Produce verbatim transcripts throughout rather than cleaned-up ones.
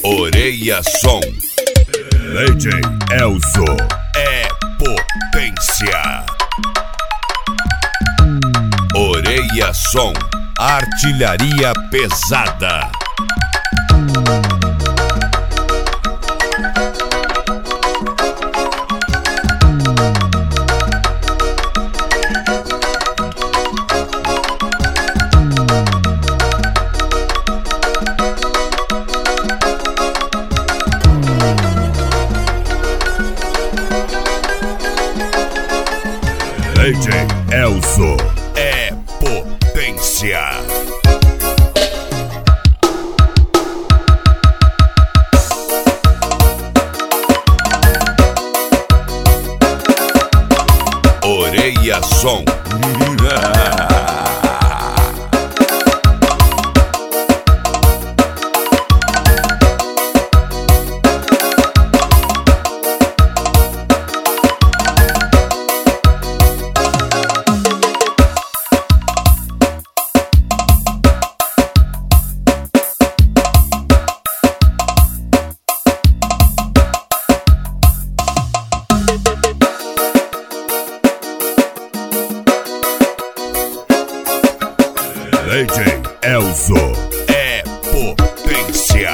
Orelha Som. D J Elzo. É potência. Orelha Som. Artilharia pesada. D J Elzo. É potência. Orelha Som. D J Elzo. É potência.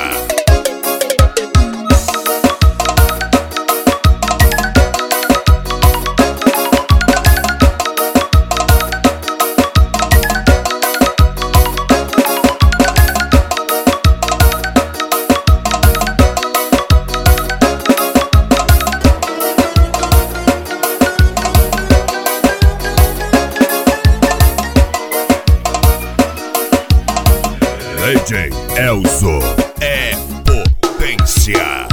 D J Elzo. É potência.